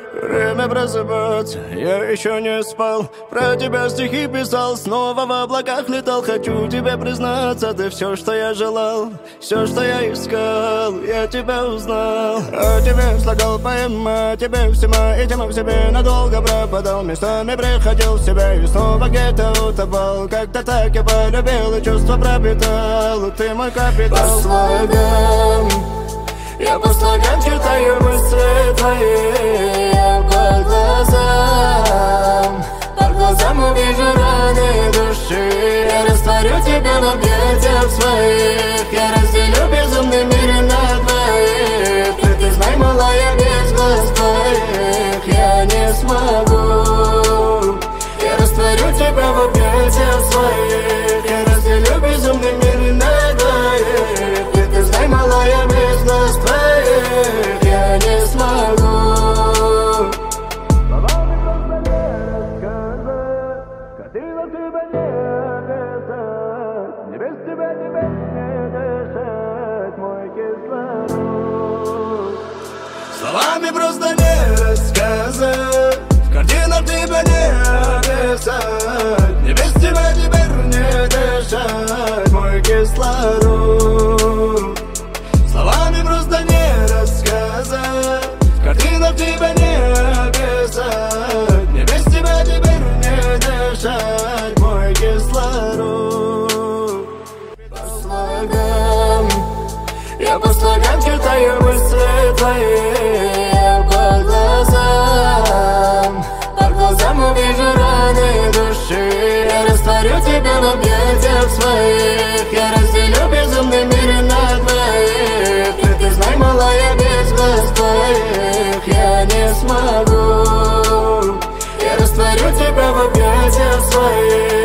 Время просыпаться, я еще не спал. Про тебя стихи писал, снова в облаках летал. Хочу тебе признаться, ты все, что я желал, все, что я искал, я тебя узнал. О тебе слагал поэма, тебе всема и тема в себе надолго пропадал. Местами приходил в себя и снова где-то утопал. Как-то так я полюбил и чувства пропитал. Ты мой капитал. Я по слогам читаю мысли твои. Я по глазам увижу раны души. Я растворю тебя в объятиях своих. Я разделю безумный мир на двоих. Ты знай, малая, без глаз твоих я не смогу. Я растворю тебя в объятиях своих. Я разделю безумный мир на двоих. Ты знай, малая, без глаз твоих я не смогу. Словами просто не рассказать, картинок тебя не описать. Не без тебя теперь не дышать, мой кислород. Словами просто не рассказать, картинок тебя не описать. Не без тебя теперь не дышать, мой кислород. Словами просто не рассказать, картинок тебя не описать. Не без тебя теперь не дышать, мой кислород. Я по слогам читаю мысли твои. Я по глазам увижу раны души. Я растворю тебя в объятиях своих. Я разделю безумный мир на двоих. Ты знай, малая, без глаз твоих я не смогу. Я растворю тебя в объятиях своих.